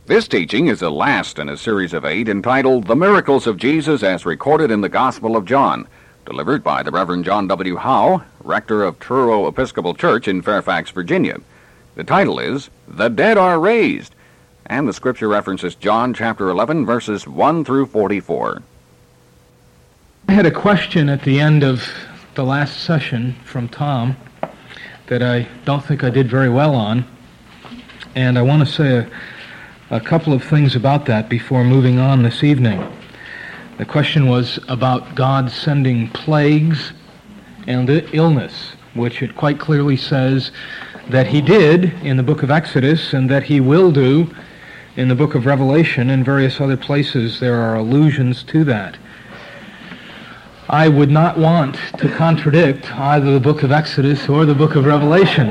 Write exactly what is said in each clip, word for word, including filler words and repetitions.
This teaching is the last in a series of eight entitled The Miracles of Jesus as Recorded in the Gospel of John, delivered by the Reverend John W. Howe, rector of Truro Episcopal Church in Fairfax, Virginia. The title is The Dead Are Raised, and the scripture references John chapter eleven, verses one through forty-four. I had a question at the end of the last session from Tom that I don't think I did very well on, and I want to say a A couple of things about that before moving on this evening. The question was about God sending plagues and illness, which it quite clearly says that he did in the book of Exodus and that he will do in the book of Revelation and various other places. There are allusions to that. I would not want to contradict either the book of Exodus or the book of Revelation.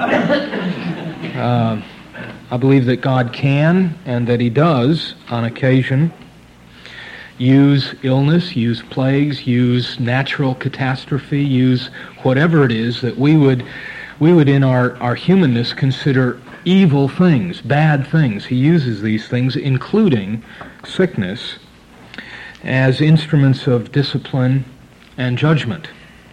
Uh, I believe that God can, and that he does, on occasion, use illness, use plagues, use natural catastrophe, use whatever it is that we would, we would in our, our humanness consider evil things, bad things. He uses these things, including sickness, as instruments of discipline and judgment.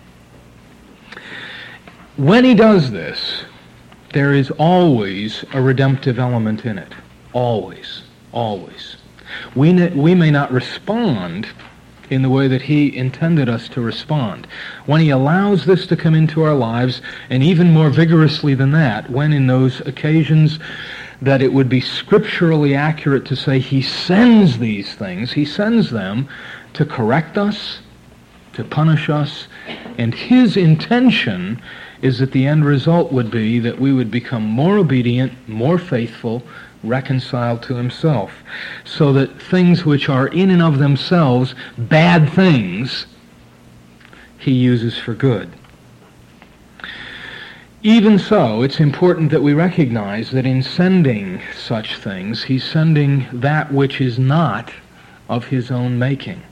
When he does this, there is always a redemptive element in it. Always. Always. We, ne- we may not respond in the way that he intended us to respond. When he allows this to come into our lives, and even more vigorously than that, when in those occasions that it would be scripturally accurate to say he sends these things, he sends them to correct us, to punish us, and his intention is that the end result would be that we would become more obedient, more faithful, reconciled to himself, so that things which are in and of themselves bad things, he uses for good. Even so, it's important that we recognize that in sending such things, he's sending that which is not of his own making.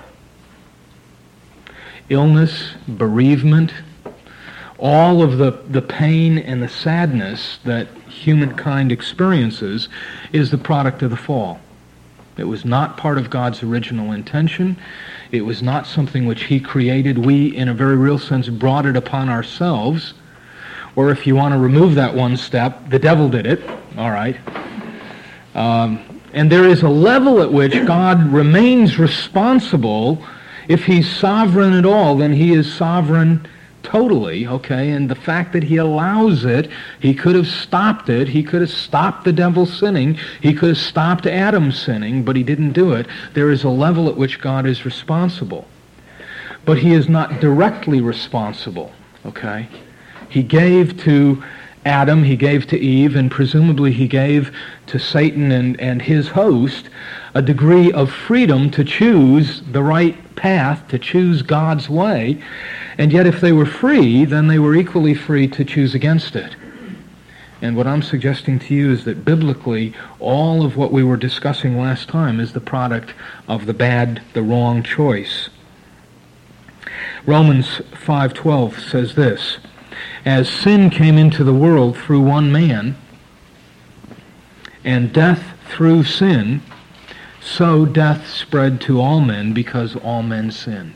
Illness, bereavement, all of the, the pain and the sadness that humankind experiences is the product of the fall. It was not part of God's original intention. It was not something which he created. We, in a very real sense, brought it upon ourselves. Or if you want to remove that one step, the devil did it. All right. Um, and there is a level at which God remains responsible. If he's sovereign at all, then he is sovereign totally, okay, and the fact that he allows it, he could have stopped it, he could have stopped the devil sinning, he could have stopped Adam sinning, but he didn't do it. There is a level at which God is responsible. But he is not directly responsible, okay? He gave to Adam, he gave to Eve, and presumably he gave to Satan and, and his host a degree of freedom to choose the right path, to choose God's way. And yet if they were free, then they were equally free to choose against it. And what I'm suggesting to you is that biblically, all of what we were discussing last time is the product of the bad, the wrong choice. Romans five twelve says this, "As sin came into the world through one man, and death through sin, so death spread to all men because all men sinned."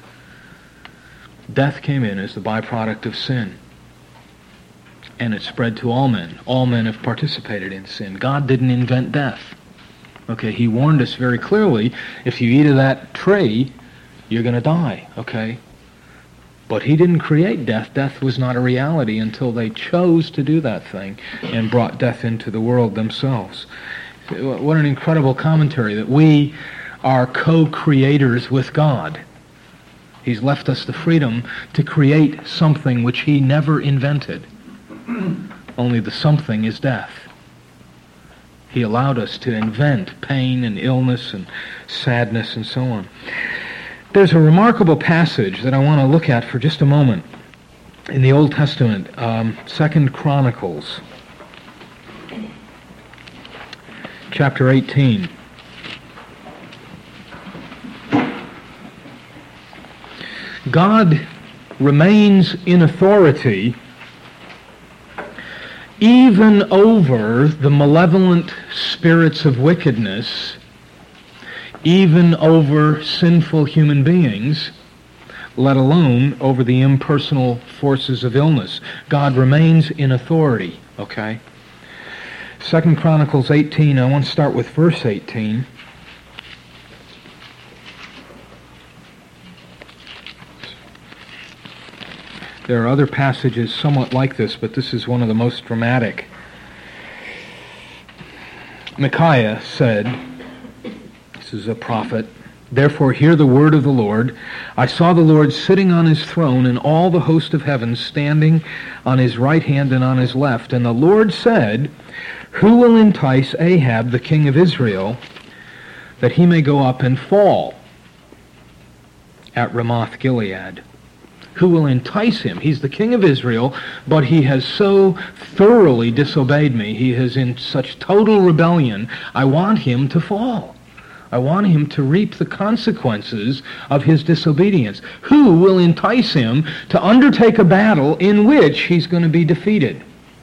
Death came in as the byproduct of sin, and it spread to all men. All men have participated in sin. God didn't invent death. Okay, he warned us very clearly, if you eat of that tree, you're going to die, okay? But he didn't create death. Death was not a reality until they chose to do that thing and brought death into the world themselves. What an incredible commentary that we are co-creators with God. He's left us the freedom to create something which he never invented. Only the something is death. He allowed us to invent pain and illness and sadness and so on. There's a remarkable passage that I want to look at for just a moment in the Old Testament, um, Second Chronicles, chapter eighteen. God remains in authority even over the malevolent spirits of wickedness, even over sinful human beings, let alone over the impersonal forces of illness. God remains in authority, okay? Second Chronicles eighteen, I want to start with verse eighteen. There are other passages somewhat like this, but this is one of the most dramatic. Micaiah said, this is a prophet, "Therefore hear the word of the Lord. I saw the Lord sitting on his throne, and all the host of heaven standing on his right hand and on his left. And the Lord said, Who will entice Ahab, the king of Israel, that he may go up and fall at Ramoth Gilead?" Who will entice him? He's the king of Israel, but he has so thoroughly disobeyed me. He is in such total rebellion. I want him to fall. I want him to reap the consequences of his disobedience. Who will entice him to undertake a battle in which he's going to be defeated?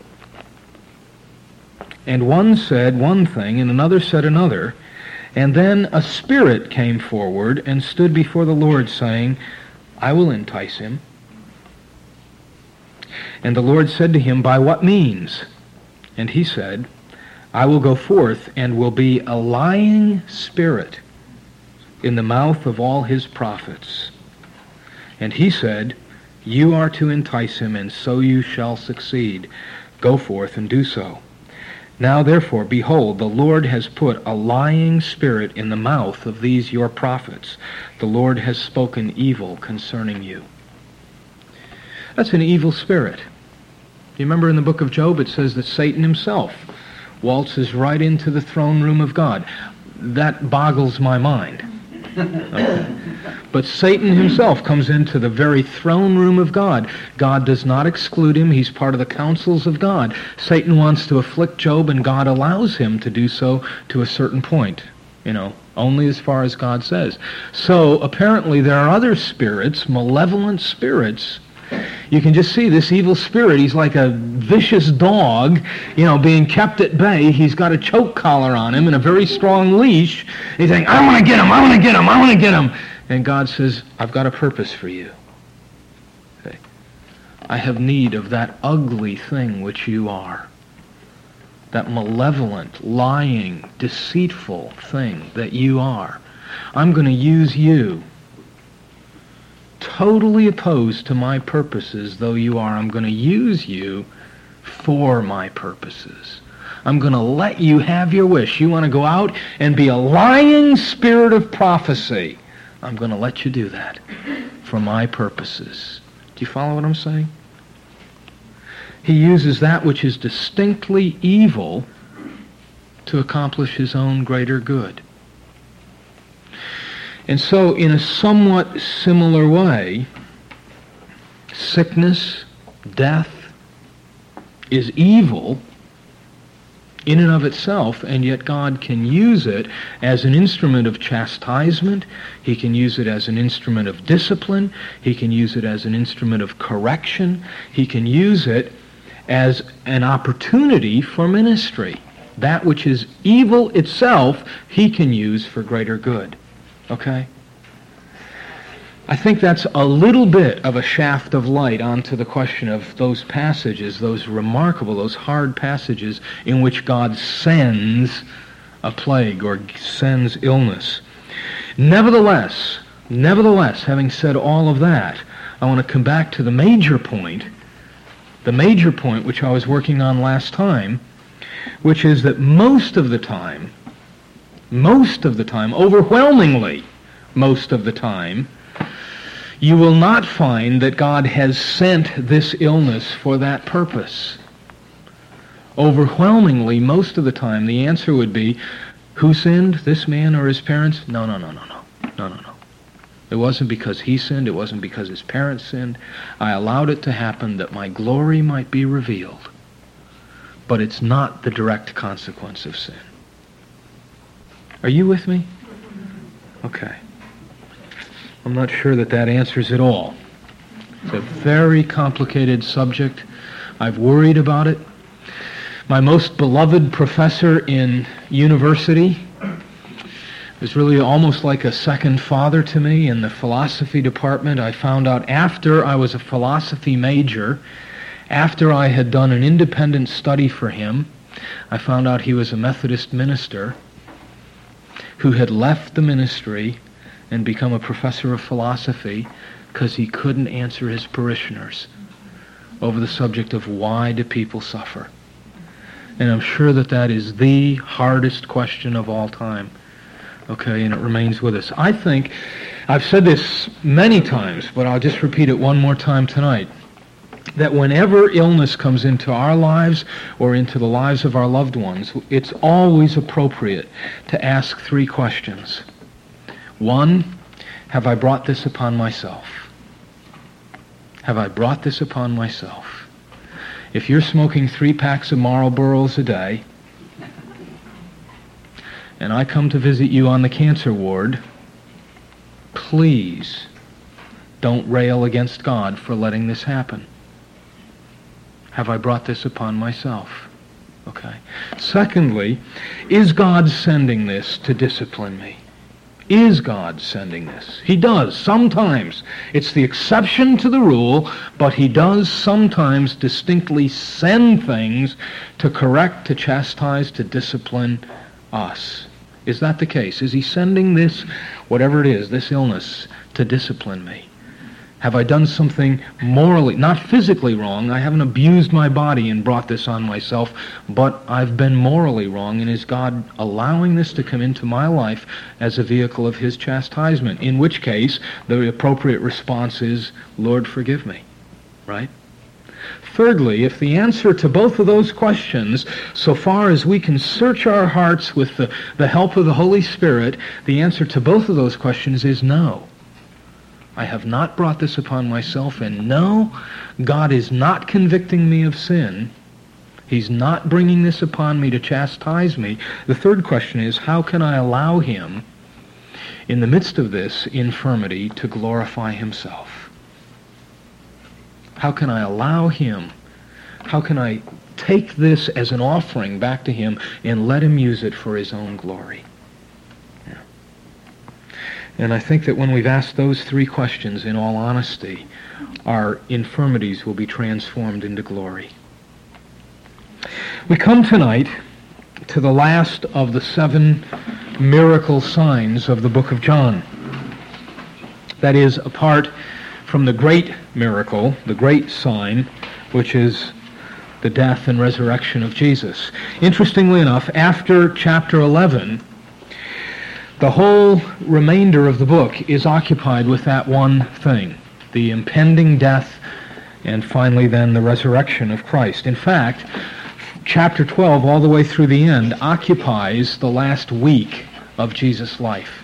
And one said one thing, and another said another. And then a spirit came forward and stood before the Lord, saying, "I will entice him." And the Lord said to him, "By what means?" And he said, "I will go forth and will be a lying spirit in the mouth of all his prophets." And he said, "You are to entice him, and so you shall succeed. Go forth and do so. Now therefore, behold, the Lord has put a lying spirit in the mouth of these your prophets. The Lord has spoken evil concerning you." That's an evil spirit. You remember in the book of Job it says that Satan himself waltzes right into the throne room of God. That boggles my mind. Okay. But Satan himself comes into the very throne room of God. God does not exclude him. He's part of the counsels of God. Satan wants to afflict Job, and God allows him to do so to a certain point. You know, only as far as God says. So apparently there are other spirits, malevolent spirits. You can just see this evil spirit. He's like a vicious dog, you know, being kept at bay. He's got a choke collar on him and a very strong leash. He's saying, "I want to get him, I want to get him, I want to get him." And God says, "I've got a purpose for you. Okay. I have need of that ugly thing which you are. That malevolent, lying, deceitful thing that you are. I'm going to use you. Totally opposed to my purposes though you are, I'm going to use you for my purposes. I'm going to let you have your wish. You want to go out and be a lying spirit of prophecy. I'm going to let you do that for my purposes." Do you follow what I'm saying? He uses that which is distinctly evil to accomplish his own greater good. And so, in a somewhat similar way, sickness, death, is evil in and of itself, and yet God can use it as an instrument of chastisement. He can use it as an instrument of discipline. He can use it as an instrument of correction. He can use it as an opportunity for ministry. That which is evil itself, he can use for greater good. Okay? I think that's a little bit of a shaft of light onto the question of those passages, those remarkable, those hard passages in which God sends a plague or sends illness. Nevertheless, nevertheless, having said all of that, I want to come back to the major point, the major point which I was working on last time, which is that most of the time, most of the time, overwhelmingly most of the time, you will not find that God has sent this illness for that purpose. Overwhelmingly, most of the time, the answer would be, who sinned, this man or his parents? No, no, no, no, no, no, no, no. It wasn't because he sinned. It wasn't because his parents sinned. I allowed it to happen that my glory might be revealed. But it's not the direct consequence of sin. Are you with me? Okay. I'm not sure that that answers it all. It's a very complicated subject. I've worried about it. My most beloved professor in university was really almost like a second father to me in the philosophy department. I found out after I was a philosophy major, after I had done an independent study for him, I found out he was a Methodist minister who had left the ministry and become a professor of philosophy because he couldn't answer his parishioners over the subject of why do people suffer. And I'm sure that that is the hardest question of all time. Okay, and it remains with us. I think, I've said this many times, but I'll just repeat it one more time tonight, that whenever illness comes into our lives or into the lives of our loved ones, it's always appropriate to ask three questions. One, have I brought this upon myself? Have I brought this upon myself? If you're smoking three packs of Marlboros a day, and I come to visit you on the cancer ward, please don't rail against God for letting this happen. Have I brought this upon myself? Okay. Secondly, is God sending this to discipline me? Is God sending this? He does, sometimes. It's the exception to the rule, but he does sometimes distinctly send things to correct, to chastise, to discipline us. Is that the case? Is he sending this, whatever it is, this illness, to discipline me? Have I done something morally, not physically wrong? I haven't abused my body and brought this on myself, but I've been morally wrong, and is God allowing this to come into my life as a vehicle of his chastisement? In which case, the appropriate response is, Lord, forgive me. Right? Thirdly, if the answer to both of those questions, so far as we can search our hearts with the, the help of the Holy Spirit, the answer to both of those questions is no. I have not brought this upon myself, and no, God is not convicting me of sin. He's not bringing this upon me to chastise me. The third question is, how can I allow him, in the midst of this infirmity, to glorify himself? How can I allow him, how can I take this as an offering back to him and let him use it for his own glory? Yeah. And I think that when we've asked those three questions in all honesty, our infirmities will be transformed into glory. We come tonight to the last of the seven miracle signs of the book of John. That is, apart from the great miracle, the great sign, which is the death and resurrection of Jesus. Interestingly enough, after chapter eleven, the whole remainder of the book is occupied with that one thing, the impending death and finally then the resurrection of Christ. In fact, chapter twelve all the way through the end occupies the last week of Jesus' life.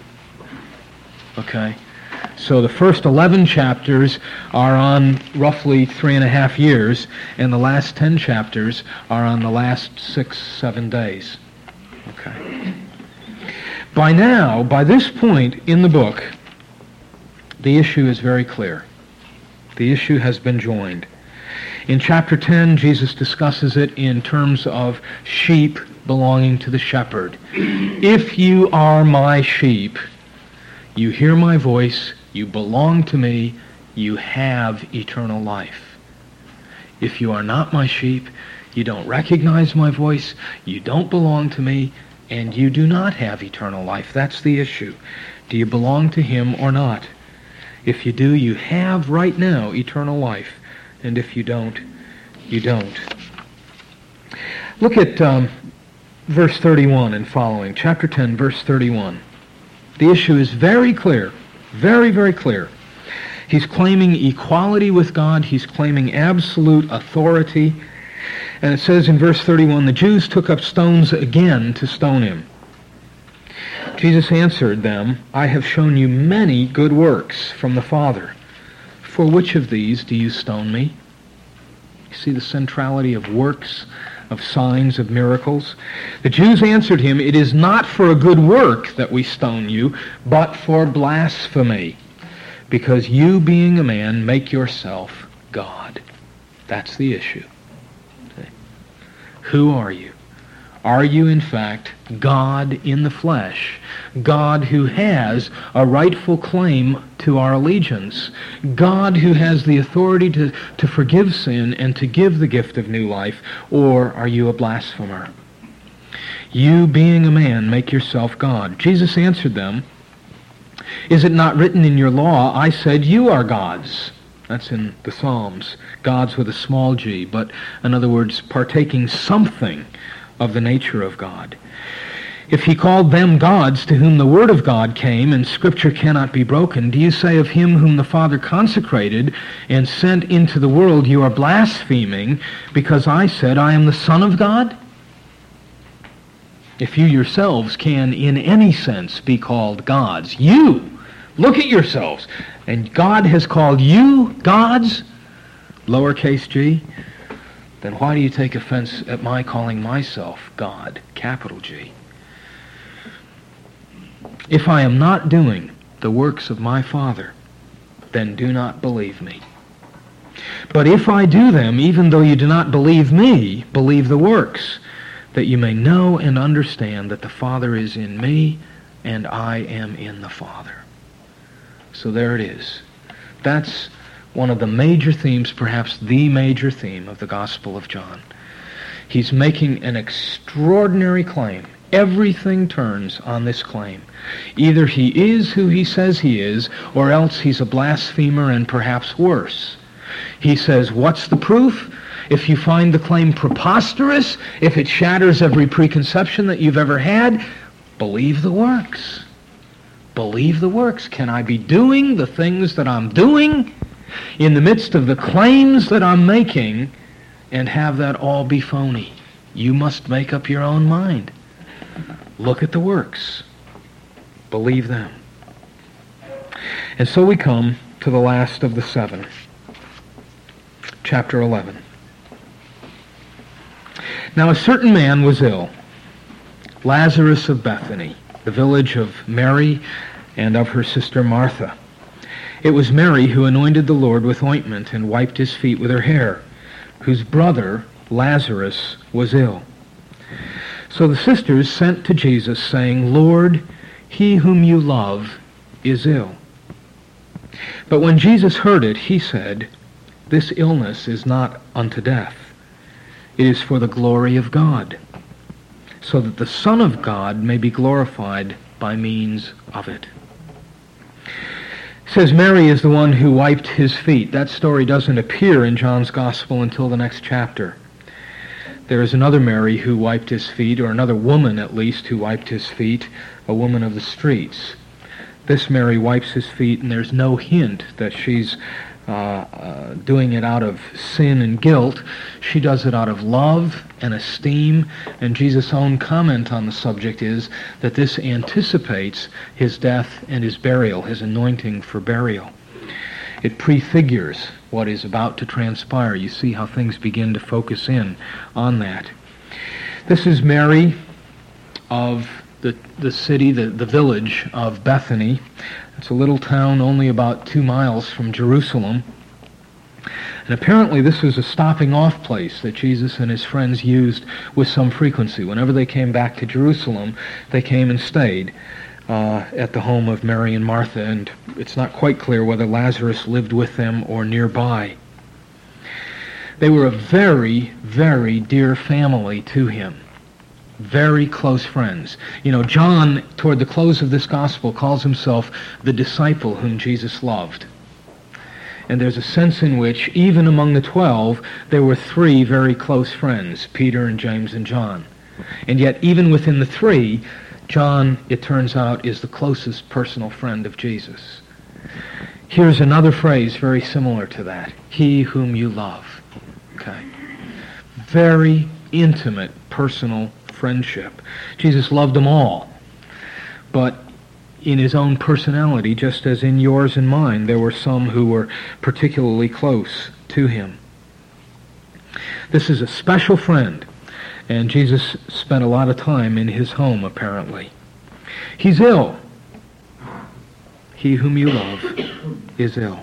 Okay? So the first eleven chapters are on roughly three and a half years, and the last ten chapters are on the last six, seven days. Okay. By now, by this point in the book, the issue is very clear. The issue has been joined. In chapter ten, Jesus discusses it in terms of sheep belonging to the shepherd. If you are my sheep, you hear my voice, you belong to me, you have eternal life. If you are not my sheep, you don't recognize my voice, you don't belong to me, and you do not have eternal life. That's the issue. Do you belong to him or not? If you do, you have right now eternal life. And if you don't, you don't. Look at um, verse thirty-one and following. Chapter ten, verse thirty-one. The issue is very clear. Very, very clear. He's claiming equality with God. He's claiming absolute authority. And it says in verse thirty-one, the Jews took up stones again to stone him. Jesus answered them, I have shown you many good works from the Father. For which of these do you stone me? You see the centrality of works, of signs, of miracles? The Jews answered him, it is not for a good work that we stone you, but for blasphemy, because you, being a man, make yourself God. That's the issue. Who are you? Are you, in fact, God in the flesh? God who has a rightful claim to our allegiance? God who has the authority to, to forgive sin and to give the gift of new life? Or are you a blasphemer? You, being a man, make yourself God. Jesus answered them, is it not written in your law, I said you are gods? That's in the Psalms. Gods with a small g, but in other words, partaking something of the nature of God. If he called them gods to whom the word of God came, and Scripture cannot be broken, do you say of him whom the Father consecrated and sent into the world, you are blaspheming, because I said I am the Son of God? If you yourselves can in any sense be called gods, you, look at yourselves, and God has called you gods, lowercase g, then why do you take offense at my calling myself God, capital G? If I am not doing the works of my Father, then do not believe me. But if I do them, even though you do not believe me, believe the works, that you may know and understand that the Father is in me and I am in the Father. So there it is. That's one of the major themes, perhaps the major theme of the Gospel of John. He's making an extraordinary claim. Everything turns on this claim. Either he is who he says he is, or else he's a blasphemer and perhaps worse. He says, what's the proof? If you find the claim preposterous, if it shatters every preconception that you've ever had, believe the works. Believe the works. Can I be doing the things that I'm doing in the midst of the claims that I'm making and have that all be phony? You must make up your own mind. Look at the works. Believe them. And so we come to the last of the seven. Chapter eleven. Now a certain man was ill, Lazarus of Bethany, the village of Mary and of her sister Martha. It was Mary who anointed the Lord with ointment and wiped his feet with her hair, whose brother Lazarus was ill. So the sisters sent to Jesus, saying, Lord, he whom you love is ill. But when Jesus heard it, he said, this illness is not unto death. It is for the glory of God, so that the Son of God may be glorified by means of it. It says Mary is the one who wiped his feet. That story doesn't appear in John's Gospel until the next chapter. There is another Mary who wiped his feet, or another woman at least who wiped his feet, a woman of the streets. This Mary wipes his feet, and there's no hint that she's Uh, uh, doing it out of sin and guilt. She does it out of love and esteem, and Jesus' own comment on the subject is that this anticipates his death and his burial, his anointing for burial. It prefigures what is about to transpire. You see how things begin to focus in on that. This is Mary of the, the city, the, the village of Bethany. It's a little town only about two miles from Jerusalem. And apparently this was a stopping off place that Jesus and his friends used with some frequency. Whenever they came back to Jerusalem, they came and stayed uh, at the home of Mary and Martha. And it's not quite clear whether Lazarus lived with them or nearby. They were a very, very dear family to him. Very close friends. You know, John, toward the close of this gospel, calls himself the disciple whom Jesus loved. And there's a sense in which, even among the twelve, there were three very close friends, Peter and James and John. And yet, even within the three, John, it turns out, is the closest personal friend of Jesus. Here's another phrase very similar to that. He whom you love. Okay. Very intimate, personal friendship. Jesus loved them all. But in his own personality, just as in yours and mine, there were some who were particularly close to him. This is a special friend, and Jesus spent a lot of time in his home, apparently. He's ill. He whom you love is ill.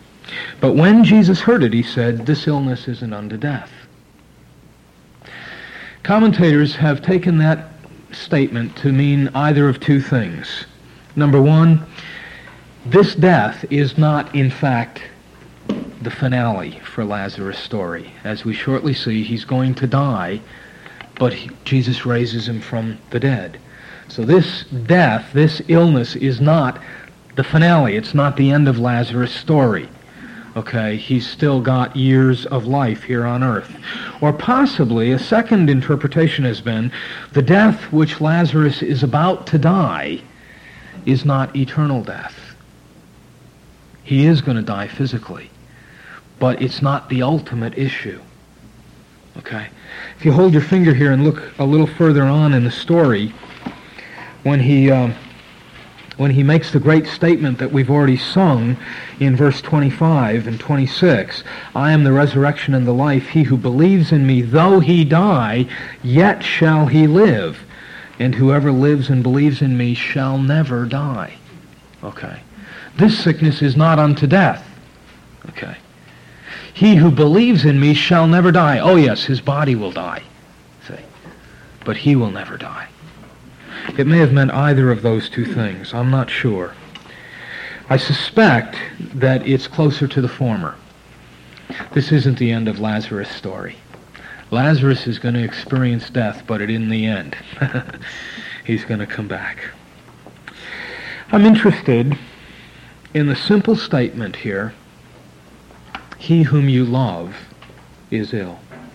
But when Jesus heard it, he said, this illness isn't unto death. Commentators have taken that statement to mean either of two things. Number one, this death is not, in fact, the finale for Lazarus' story. As we shortly see, he's going to die, but he, Jesus raises him from the dead. So this death, this illness, is not the finale. It's not the end of Lazarus' story. Okay, he's still got years of life here on earth. Or possibly a second interpretation has been the death which Lazarus is about to die is not eternal death. He is going to die physically, but it's not the ultimate issue. Okay, if you hold your finger here and look a little further on in the story, when he um, when he makes the great statement that we've already sung in verse twenty-five and twenty-six, I am the resurrection and the life. He who believes in me, though he die, yet shall he live. And whoever lives and believes in me shall never die. Okay. This sickness is not unto death. Okay. He who believes in me shall never die. Oh yes, his body will die. See. But he will never die. It may have meant either of those two things. I'm not sure. I suspect that it's closer to the former. This isn't the end of Lazarus' story. Lazarus is going to experience death, but it in the end, he's going to come back. I'm interested in the simple statement here, he whom you love is ill.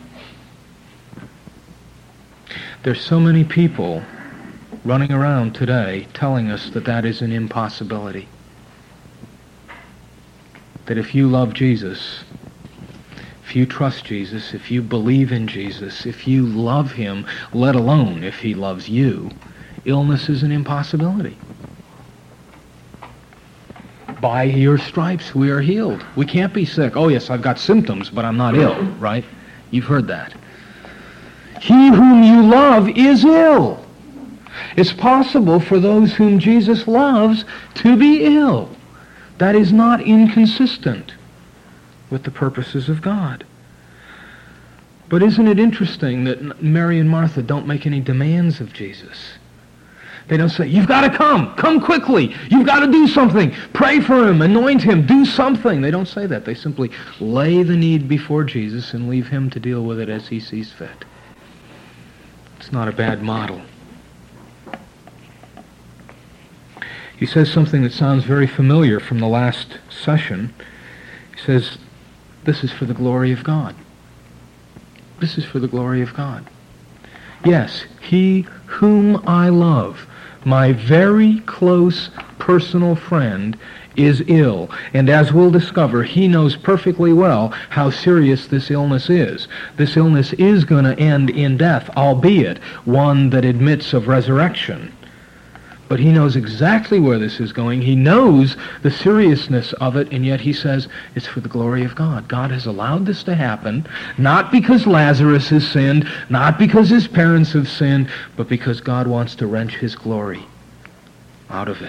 There's so many people running around today telling us that that is an impossibility. That if you love Jesus, if you trust Jesus, if you believe in Jesus, if you love him, let alone if he loves you, illness is an impossibility. By your stripes we are healed. We can't be sick. Oh yes, I've got symptoms, but I'm not ill, right? You've heard that. He whom you love is ill. It's possible for those whom Jesus loves to be ill. That is not inconsistent with the purposes of God. But isn't it interesting that Mary and Martha don't make any demands of Jesus? They don't say, you've got to come, come quickly, you've got to do something, pray for him, anoint him, do something. They don't say that. They simply lay the need before Jesus and leave him to deal with it as he sees fit. It's not a bad model. He says something that sounds very familiar from the last session. He says, this is for the glory of God. This is for the glory of God. Yes, he whom I love, my very close personal friend, is ill. And as we'll discover, he knows perfectly well how serious this illness is. This illness is going to end in death, albeit one that admits of resurrection. But he knows exactly where this is going. He knows the seriousness of it, and yet he says, it's for the glory of God. God has allowed this to happen, not because Lazarus has sinned, not because his parents have sinned, but because God wants to wrench his glory out of it.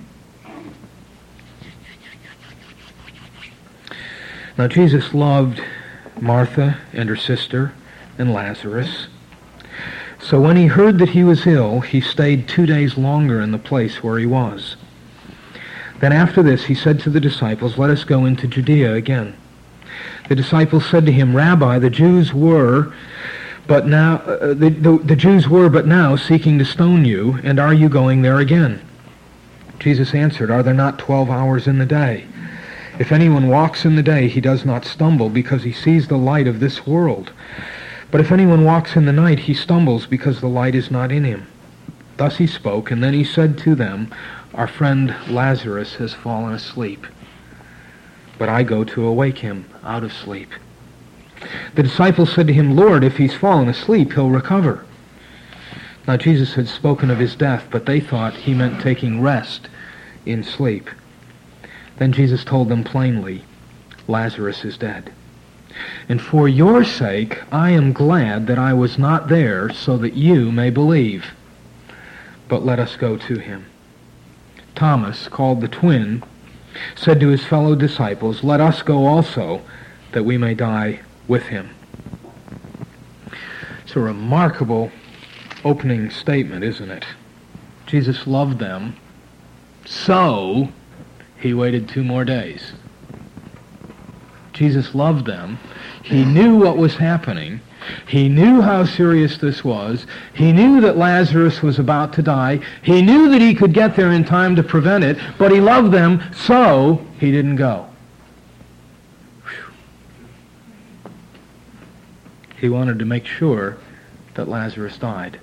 Now, Jesus loved Martha and her sister and Lazarus. So when he heard that he was ill, he stayed two days longer in the place where he was. Then after this he said to the disciples, let us go into Judea again. The disciples said to him, Rabbi, the Jews were but now uh, the, the, the Jews were but now seeking to stone you, and are you going there again? Jesus answered, are there not twelve hours in the day? If anyone walks in the day, he does not stumble, because he sees the light of this world. But if anyone walks in the night, he stumbles because the light is not in him. Thus he spoke, and then he said to them, our friend Lazarus has fallen asleep, but I go to awake him out of sleep. The disciples said to him, Lord, if he's fallen asleep, he'll recover. Now Jesus had spoken of his death, but they thought he meant taking rest in sleep. Then Jesus told them plainly, Lazarus is dead. And for your sake, I am glad that I was not there, so that you may believe. But let us go to him. Thomas, called the twin, said to his fellow disciples, let us go also, that we may die with him. It's a remarkable opening statement, isn't it? Jesus loved them, so he waited two more days. Jesus loved them. He knew what was happening. He knew how serious this was. He knew that Lazarus was about to die. He knew that he could get there in time to prevent it, but he loved them, so he didn't go. Whew. He wanted to make sure that Lazarus died.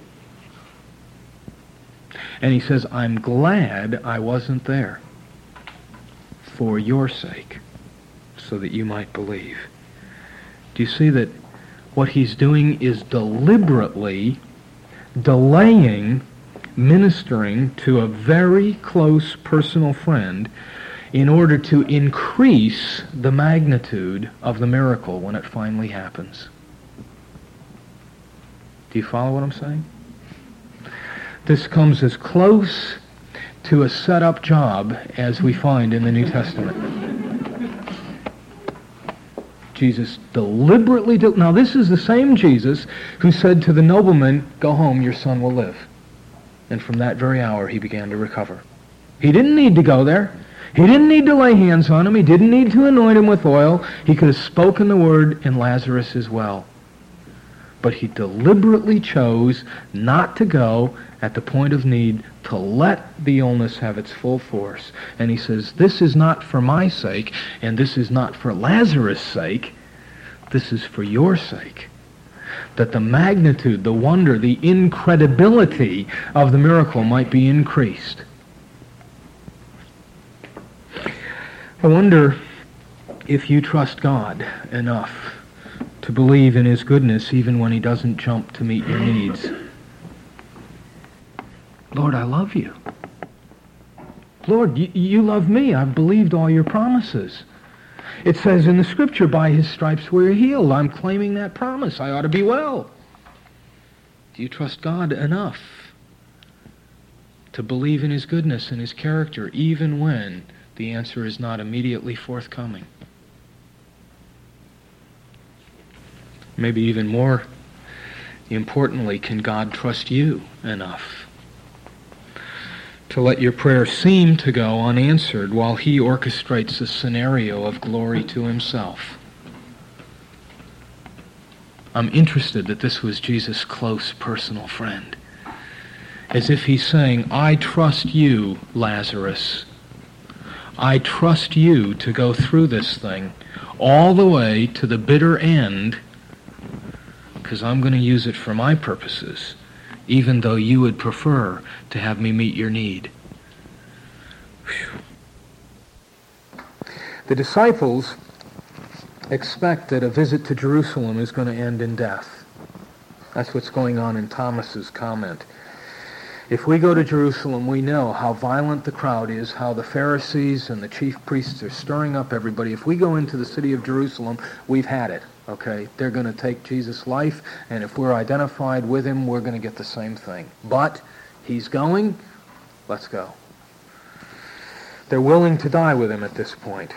And he says, I'm glad I wasn't there for your sake, so that you might believe. Do you see that what he's doing is deliberately delaying ministering to a very close personal friend in order to increase the magnitude of the miracle when it finally happens? Do you follow what I'm saying? This comes as close to a set-up job as we find in the New Testament. Jesus deliberately... De- now, this is the same Jesus who said to the nobleman, go home, your son will live. And from that very hour, he began to recover. He didn't need to go there. He didn't need to lay hands on him. He didn't need to anoint him with oil. He could have spoken the word, and Lazarus as well. But he deliberately chose not to go at the point of need, to let the illness have its full force. And he says, this is not for my sake, and this is not for Lazarus' sake. This is for your sake. That the magnitude, the wonder, the incredibility of the miracle might be increased. I wonder if you trust God enough to believe in his goodness even when he doesn't jump to meet your needs. Lord, I love you. Lord, you, you love me. I've believed all your promises. It says in the Scripture, by his stripes we're healed. I'm claiming that promise. I ought to be well. Do you trust God enough to believe in his goodness and his character, even when the answer is not immediately forthcoming? Maybe even more importantly, can God trust you enough to let your prayer seem to go unanswered while he orchestrates a scenario of glory to himself? I'm interested that this was Jesus' close personal friend. As if he's saying, I trust you, Lazarus. I trust you to go through this thing all the way to the bitter end, because I'm going to use it for my purposes, even though you would prefer to have me meet your need. Whew. The disciples expect that a visit to Jerusalem is going to end in death. That's what's going on in Thomas's comment. If we go to Jerusalem, we know how violent the crowd is, how the Pharisees and the chief priests are stirring up everybody. If we go into the city of Jerusalem, we've had it. Okay, they're going to take Jesus' life, and if we're identified with him, we're going to get the same thing. But he's going, let's go. They're willing to die with him at this point.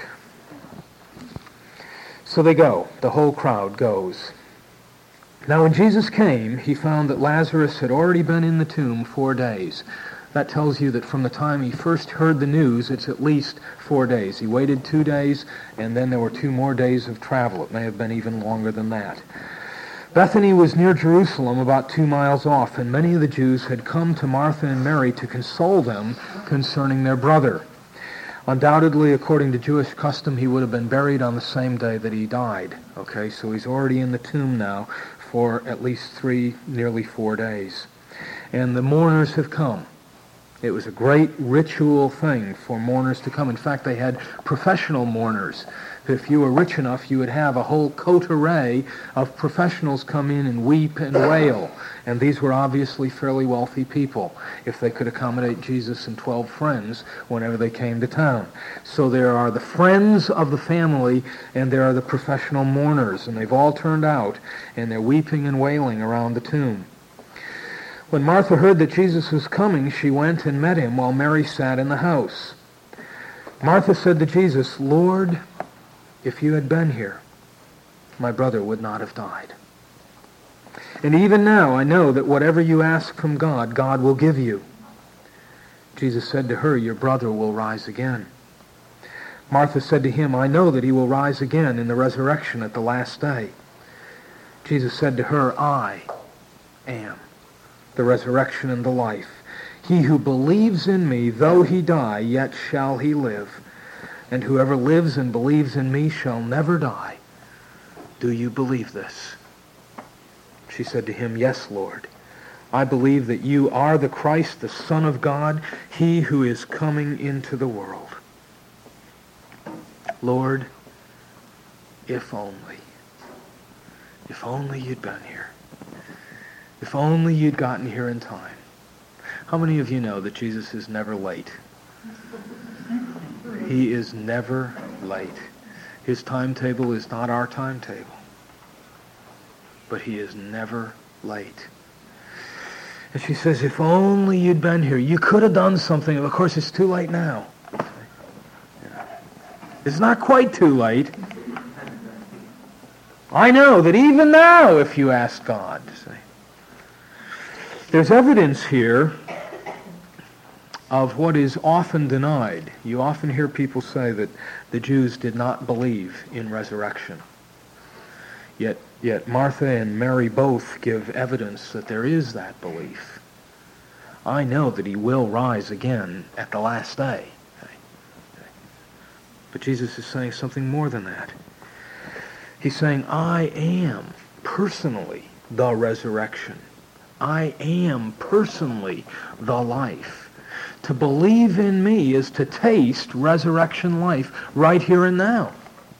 So they go. The whole crowd goes. Now when Jesus came, he found that Lazarus had already been in the tomb four days. That tells you that from the time he first heard the news, it's at least four days. He waited two days, and then there were two more days of travel. It may have been even longer than that. Bethany was near Jerusalem, about two miles off, and many of the Jews had come to Martha and Mary to console them concerning their brother. Undoubtedly, according to Jewish custom, he would have been buried on the same day that he died. Okay, so he's already in the tomb now for at least three, nearly four days. And the mourners have come. It was a great ritual thing for mourners to come. In fact, they had professional mourners. If you were rich enough, you would have a whole coterie of professionals come in and weep and wail. And these were obviously fairly wealthy people, if they could accommodate Jesus and twelve friends whenever they came to town. So there are the friends of the family, and there are the professional mourners, and they've all turned out, and they're weeping and wailing around the tomb. When Martha heard that Jesus was coming, she went and met him while Mary sat in the house. Martha said to Jesus, Lord, if you had been here, my brother would not have died. And even now I know that whatever you ask from God, God will give you." Jesus said to her, "Your brother will rise again." Martha said to him, "I know that he will rise again in the resurrection at the last day." Jesus said to her, "I am the resurrection and the life. He who believes in me, though he die, yet shall he live. And whoever lives and believes in me shall never die. Do you believe this?" She said to him, "Yes, Lord. I believe that you are the Christ, the Son of God, he who is coming into the world." Lord, if only, if only you'd been here. If only you'd gotten here in time. How many of you know that Jesus is never late? He is never late. His timetable is not our timetable. But he is never late. And she says, if only you'd been here. You could have done something. Of course, it's too late now. It's not quite too late. I know that even now, if you ask God, see, there's evidence here of what is often denied. You often hear people say that the Jews did not believe in resurrection. Yet, yet Martha and Mary both give evidence that there is that belief. I know that he will rise again at the last day. But Jesus is saying something more than that. He's saying, I am personally the resurrection. I am personally the life. To believe in me is to taste resurrection life right here and now.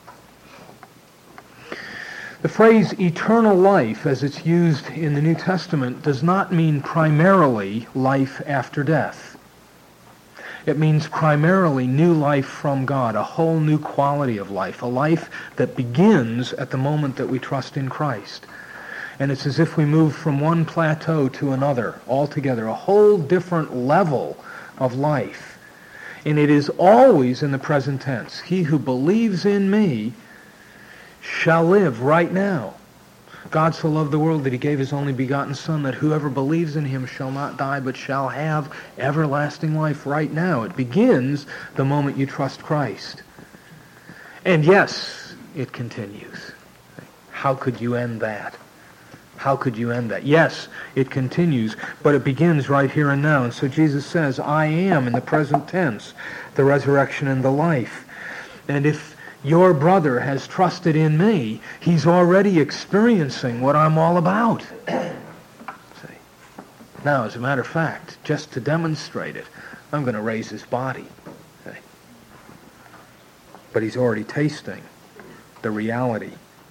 The phrase eternal life, as it's used in the New Testament, does not mean primarily life after death. It means primarily new life from God, a whole new quality of life, a life that begins at the moment that we trust in Christ. And it's as if we move from one plateau to another altogether, a whole different level of life. And it is always in the present tense. He who believes in me shall live right now. God so loved the world that he gave his only begotten Son, that whoever believes in him shall not die, but shall have everlasting life right now. It begins the moment you trust Christ. And yes, it continues. How could you end that? How could you end that? Yes, it continues, but it begins right here and now. And so Jesus says, I am, in the present tense, the resurrection and the life. And if your brother has trusted in me, he's already experiencing what I'm all about. See? Now, as a matter of fact, just to demonstrate it, I'm going to raise his body. See? But he's already tasting the reality.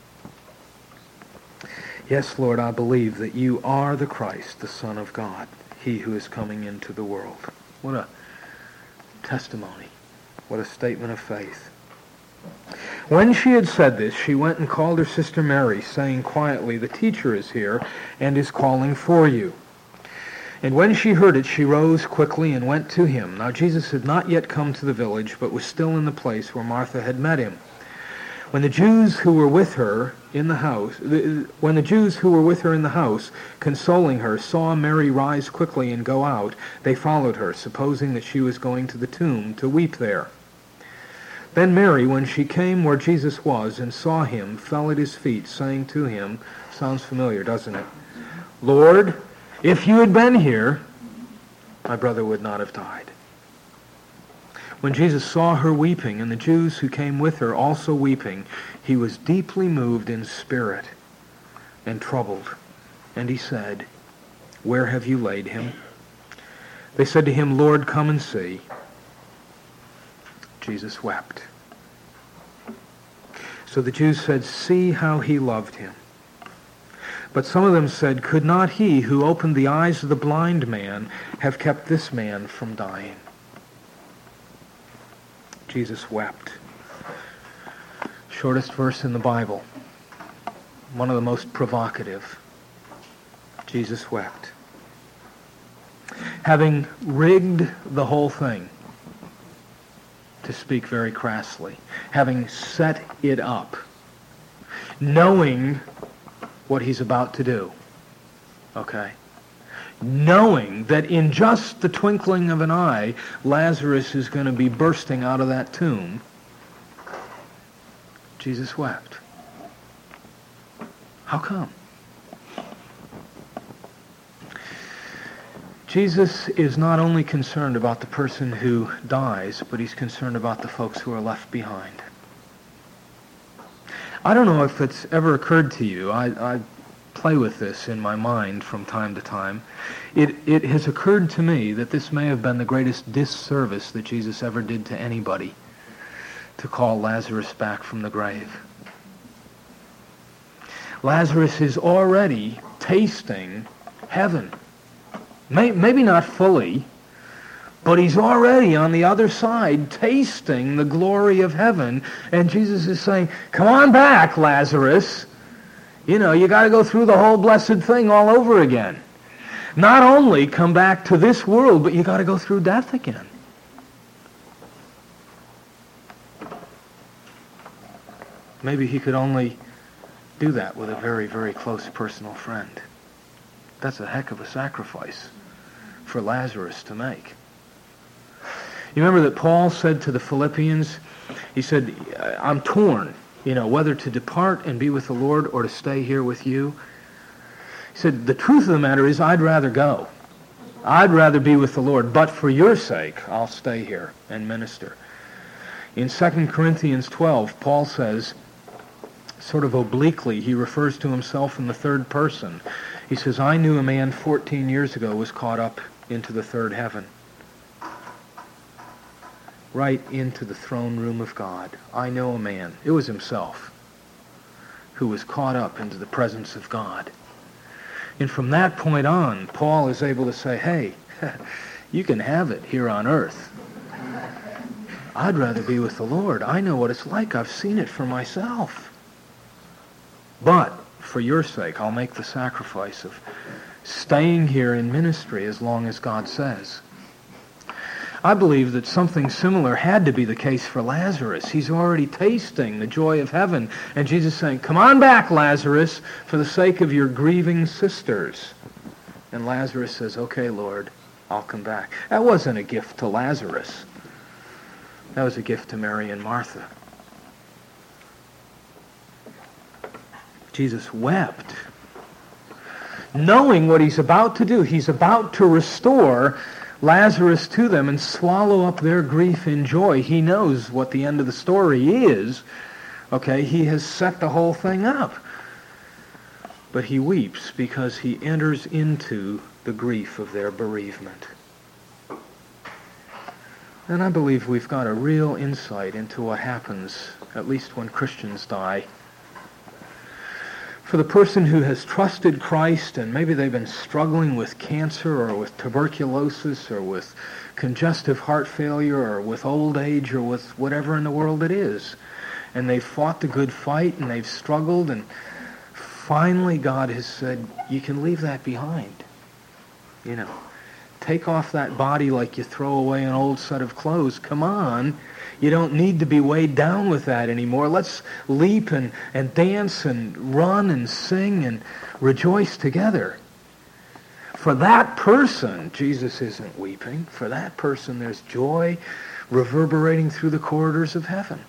Yes, Lord, I believe that you are the Christ, the Son of God, he who is coming into the world. What a testimony. What a statement of faith. When she had said this, she went and called her sister Mary, saying quietly, the teacher is here and is calling for you. And when she heard it, she rose quickly and went to him. Now Jesus had not yet come to the village, but was still in the place where Martha had met him. When the Jews who were with her in the house, when the Jews who were with her in the house, consoling her, saw Mary rise quickly and go out, they followed her, supposing that she was going to the tomb to weep there. Then Mary, when she came where Jesus was and saw him, fell at his feet, saying to him, sounds familiar, doesn't it? Lord, if you had been here, my brother would not have died. When Jesus saw her weeping, and the Jews who came with her also weeping, he was deeply moved in spirit and troubled. And he said, where have you laid him? They said to him, Lord, come and see. Jesus wept. So the Jews said, see how he loved him. But some of them said, could not he who opened the eyes of the blind man have kept this man from dying? Jesus wept. Shortest verse in the Bible. One of the most provocative. Jesus wept. Having rigged the whole thing, to speak very crassly, having set it up, knowing what he's about to do, Okay? Knowing that in just the twinkling of an eye, Lazarus is going to be bursting out of that tomb, Jesus wept. How come? Jesus is not only concerned about the person who dies, but he's concerned about the folks who are left behind. I don't know if it's ever occurred to you. I, I play with this in my mind from time to time. It, it has occurred to me that this may have been the greatest disservice that Jesus ever did to anybody, to call Lazarus back from the grave. Lazarus is already tasting heaven. May, maybe not fully, but he's already on the other side tasting the glory of heaven. And Jesus is saying, come on back, Lazarus. You know, you got to go through the whole blessed thing all over again. Not only come back to this world, but you got to go through death again. Maybe he could only do that with a very, very close personal friend. That's a heck of a sacrifice for Lazarus to make. You remember that Paul said to the Philippians, he said, I'm torn, you know, whether to depart and be with the Lord or to stay here with you. He said, the truth of the matter is I'd rather go. I'd rather be with the Lord, but for your sake, I'll stay here and minister. In Second Corinthians twelve, Paul says, sort of obliquely, he refers to himself in the third person. He says, I knew a man fourteen years ago was caught up into the third heaven. Right into the throne room of God. I know a man, it was himself, who was caught up into the presence of God. And from that point on, Paul is able to say, hey, you can have it here on earth. I'd rather be with the Lord. I know what it's like. I've seen it for myself. But for your sake, I'll make the sacrifice of staying here in ministry as long as God says. I believe that something similar had to be the case for Lazarus. He's already tasting the joy of heaven. And Jesus is saying, come on back, Lazarus, for the sake of your grieving sisters. And Lazarus says, okay, Lord, I'll come back. That wasn't a gift to Lazarus. That was a gift to Mary and Martha. Jesus wept, knowing what he's about to do. He's about to restore Lazarus to them and swallow up their grief in joy. He knows what the end of the story is. Okay, he has set the whole thing up. But he weeps because he enters into the grief of their bereavement. And I believe we've got a real insight into what happens, at least when Christians die. For the person who has trusted Christ and maybe they've been struggling with cancer or with tuberculosis or with congestive heart failure or with old age or with whatever in the world it is, and they've fought the good fight and they've struggled, and finally God has said, you can leave that behind. You know, take off that body like you throw away an old set of clothes. Come on. You don't need to be weighed down with that anymore. Let's leap and, and dance and run and sing and rejoice together. For that person, Jesus isn't weeping. For that person, there's joy reverberating through the corridors of heaven.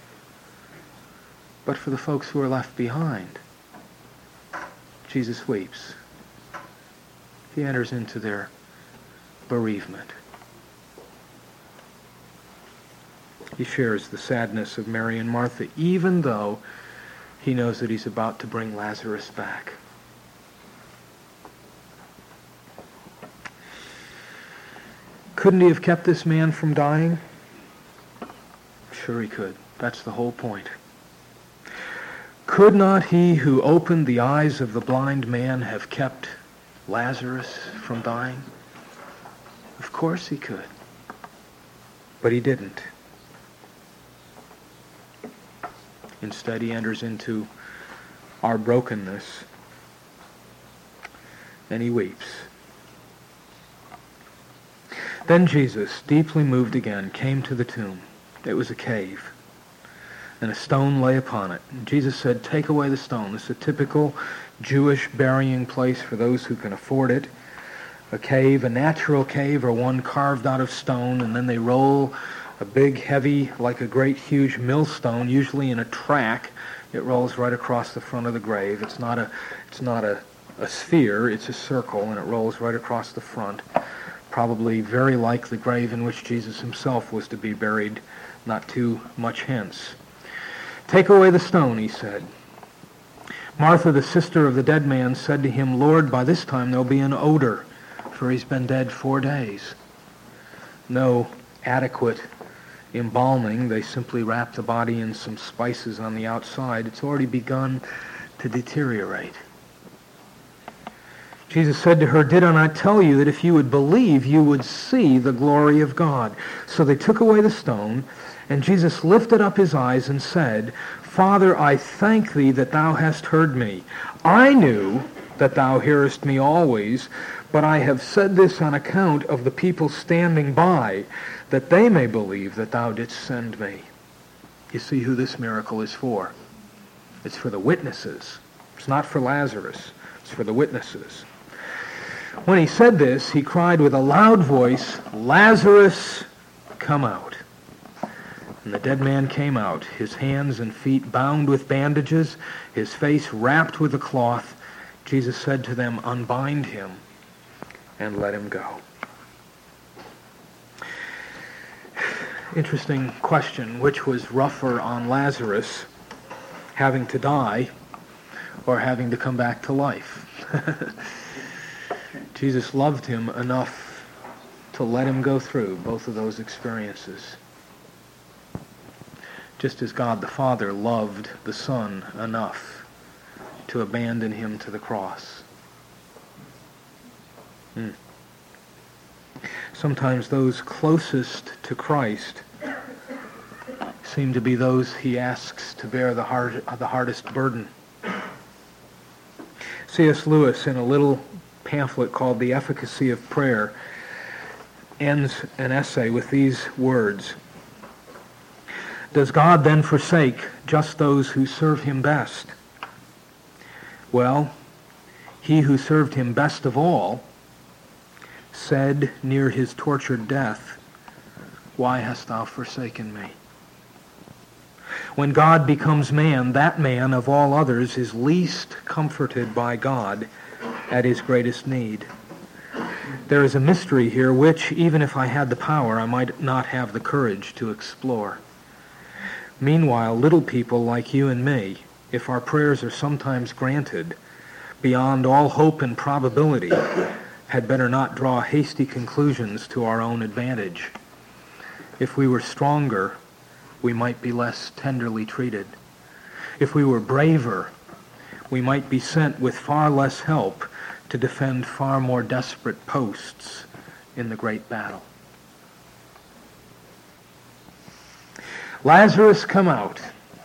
But for the folks who are left behind, Jesus weeps. He enters into their bereavement. He shares the sadness of Mary and Martha, even though he knows that he's about to bring Lazarus back. Couldn't he have kept this man from dying? Sure he could. That's the whole point. Could not he who opened the eyes of the blind man have kept Lazarus from dying? Of course he could. But he didn't. Instead, he enters into our brokenness, and he weeps. Then Jesus, deeply moved again, came to the tomb. It was a cave. and a stone lay upon it. And Jesus said, "Take away the stone." This is a typical Jewish burying place for those who can afford it. A cave, a natural cave, or one carved out of stone, and then they roll a big, heavy, like a great, huge millstone, usually in a track. It rolls right across the front of the grave. It's not a, it's not a, a sphere, it's a circle, and it rolls right across the front. Probably very like the grave in which Jesus himself was to be buried not too much hence. "Take away the stone," he said. Martha, the sister of the dead man, said to him, "Lord, by this time there'll be an odor, for he's been dead four days." No adequate embalming. They simply wrap the body in some spices on the outside. It's already begun to deteriorate. Jesus said to her, "Did I not tell you that if you would believe, you would see the glory of God?" So they took away the stone, and Jesus lifted up his eyes and said, "Father, I thank thee that thou hast heard me. I knew that thou hearest me always, but I have said this on account of the people standing by, that they may believe that thou didst send me." You see who this miracle is for. It's for the witnesses. It's not for Lazarus. It's for the witnesses. When he said this, he cried with a loud voice, "Lazarus, come out." And the dead man came out, his hands and feet bound with bandages, his face wrapped with a cloth. Jesus said to them, "Unbind him and let him go." Interesting question. Which was rougher on Lazarus, having to die or having to come back to life? Jesus loved him enough to let him go through both of those experiences. Just as God the Father loved the Son enough to abandon him to the cross. Hmm. Sometimes those closest to Christ seem to be those he asks to bear the hard, the hardest burden. C S Lewis, in a little pamphlet called The Efficacy of Prayer, ends an essay with these words: "Does God then forsake just those who serve him best? Well, he who served him best of all said near his tortured death, 'Why hast thou forsaken me?' When God becomes man, that man of all others is least comforted by God at his greatest need. There is a mystery here which, even if I had the power, I might not have the courage to explore. Meanwhile, little people like you and me, if our prayers are sometimes granted beyond all hope and probability, had better not draw hasty conclusions to our own advantage. If we were stronger, we might be less tenderly treated. If we were braver, we might be sent with far less help to defend far more desperate posts in the great battle." Lazarus, come out.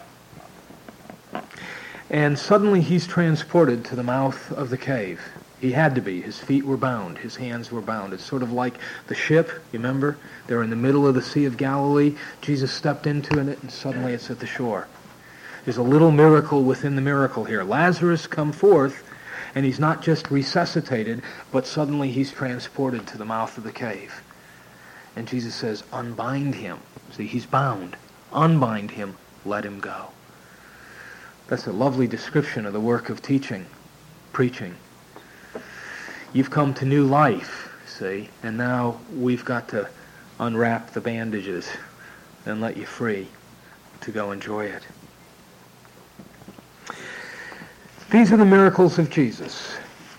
And suddenly he's transported to the mouth of the cave. He had to be. His feet were bound. His hands were bound. It's sort of like the ship, you remember? They're in the middle of the Sea of Galilee. Jesus stepped into it, and suddenly it's at the shore. There's a little miracle within the miracle here. Lazarus, come forth, and he's not just resuscitated, but suddenly he's transported to the mouth of the cave. And Jesus says, "Unbind him." See, he's bound. Unbind him, let him go. That's a lovely description of the work of teaching, preaching. You've come to new life, see, and now we've got to unwrap the bandages and let you free to go enjoy it. These are the miracles of Jesus,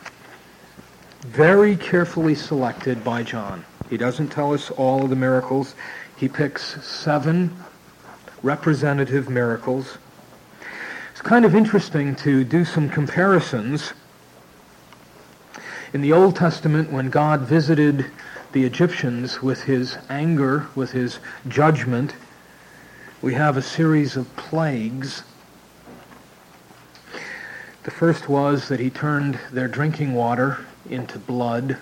very carefully selected by John. He doesn't tell us all of the miracles. He picks seven representative miracles. It's kind of interesting to do some comparisons. In the Old Testament, when God visited the Egyptians with his anger, with his judgment, we have a series of plagues. The first was that he turned their drinking water into blood.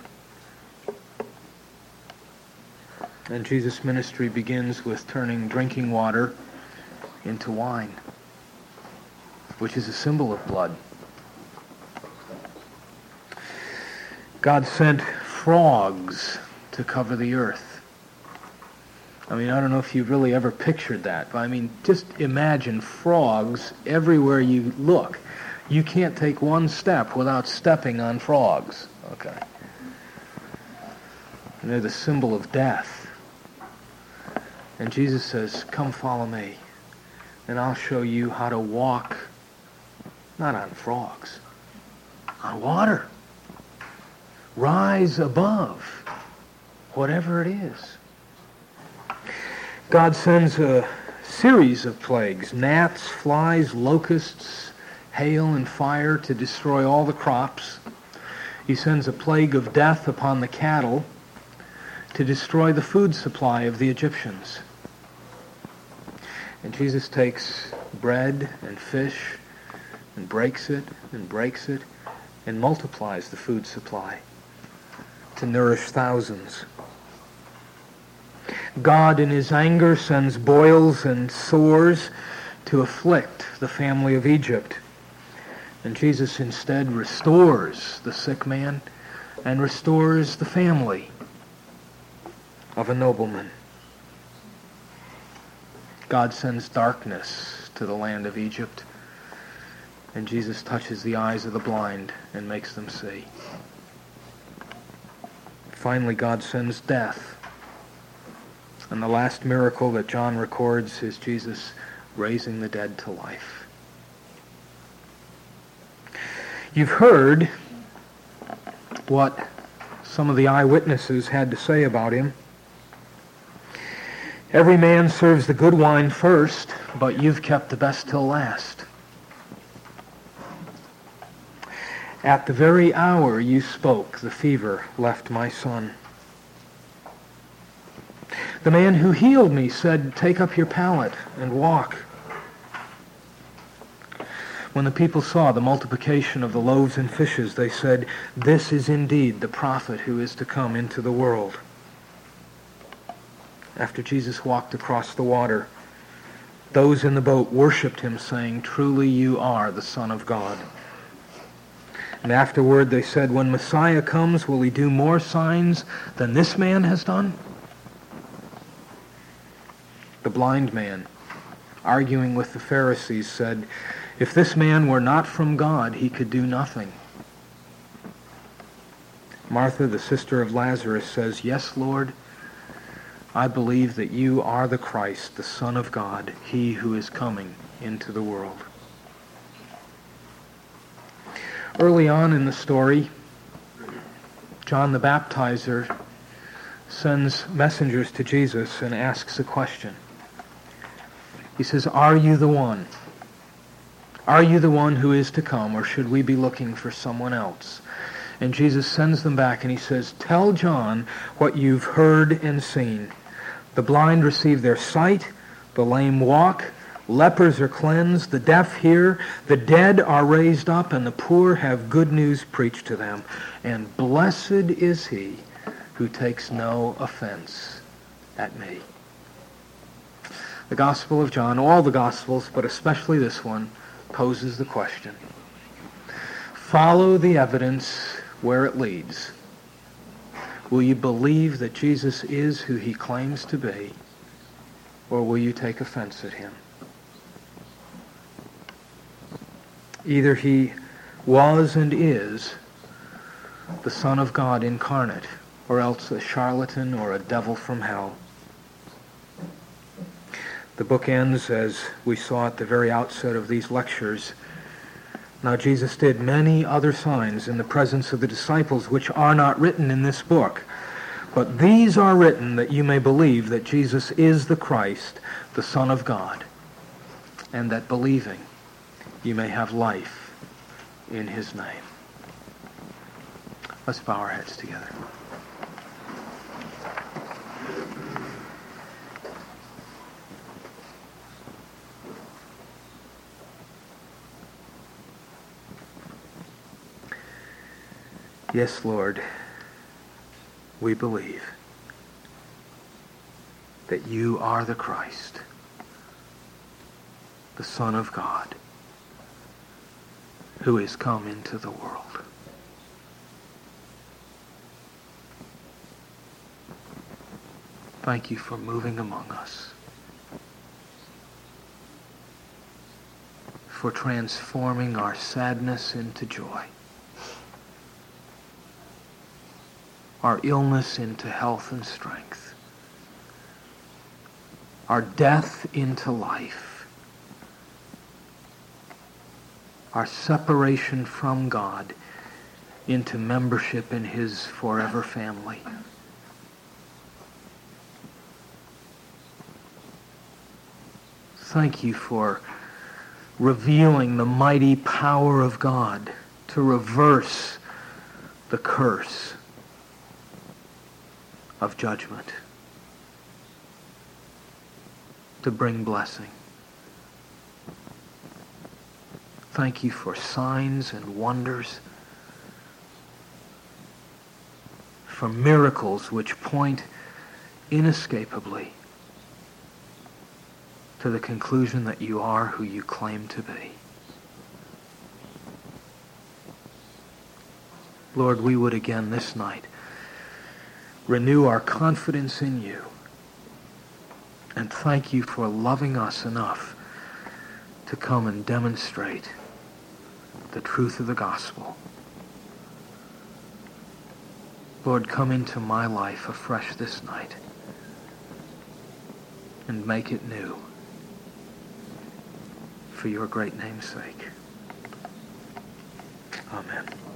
And Jesus' ministry begins with turning drinking water into wine, which is a symbol of blood. God sent frogs to cover the earth. I mean, I don't know if you really ever pictured that, but I mean, just imagine frogs everywhere you look. You can't take one step without stepping on frogs. Okay. And they're the symbol of death. And Jesus says, come follow me, and I'll show you how to walk, not on frogs, on water. Rise above whatever it is. God sends a series of plagues, gnats, flies, locusts, hail, and fire to destroy all the crops. He sends a plague of death upon the cattle to destroy the food supply of the Egyptians. And Jesus takes bread and fish and breaks it and breaks it and multiplies the food supply to nourish thousands. God in his anger sends boils and sores to afflict the family of Egypt. And Jesus instead restores the sick man and restores the family of a nobleman. God sends darkness to the land of Egypt, and Jesus touches the eyes of the blind and makes them see. Finally, God sends death. And the last miracle that John records is Jesus raising the dead to life. You've heard what some of the eyewitnesses had to say about him. Every man serves the good wine first, but you've kept the best till last. At the very hour you spoke, the fever left my son. The man who healed me said, take up your pallet and walk. When the people saw the multiplication of the loaves and fishes, they said, this is indeed the prophet who is to come into the world. After Jesus walked across the water, those in the boat worshipped him, saying, truly you are the Son of God. And afterward they said, when Messiah comes, will he do more signs than this man has done? The blind man, arguing with the Pharisees, said, if this man were not from God, he could do nothing. Martha, the sister of Lazarus, says, yes, Lord, I believe that you are the Christ, the Son of God, he who is coming into the world. Early on in the story, John the Baptizer sends messengers to Jesus and asks a question. He says, are you the one? Are you the one who is to come, or should we be looking for someone else? And Jesus sends them back and he says, tell John what you've heard and seen. The blind receive their sight, the lame walk, lepers are cleansed, the deaf hear, the dead are raised up, and the poor have good news preached to them. And blessed is he who takes no offense at me. The Gospel of John, all the Gospels, but especially this one, poses the question. Follow the evidence where it leads. Will you believe that Jesus is who he claims to be, or will you take offense at him? Either he was and is the Son of God incarnate, or else a charlatan or a devil from hell. The book ends, as we saw at the very outset of these lectures. Now Jesus did many other signs in the presence of the disciples, which are not written in this book. But these are written that you may believe that Jesus is the Christ, the Son of God, and that believing you may have life in his name. Let's bow our heads together. Yes, Lord, we believe that you are the Christ, the Son of God, who is come into the world. Thank you for moving among us, for transforming our sadness into joy, our illness into health and strength, our death into life, our separation from God into membership in His forever family. Thank you for revealing the mighty power of God to reverse the curse of judgment, to bring blessing. Thank you for signs and wonders, for miracles which point inescapably to the conclusion that you are who you claim to be. Lord, we would again this night renew our confidence in you and thank you for loving us enough to come and demonstrate the truth of the gospel. Lord, come into my life afresh this night and make it new for your great name's sake. Amen.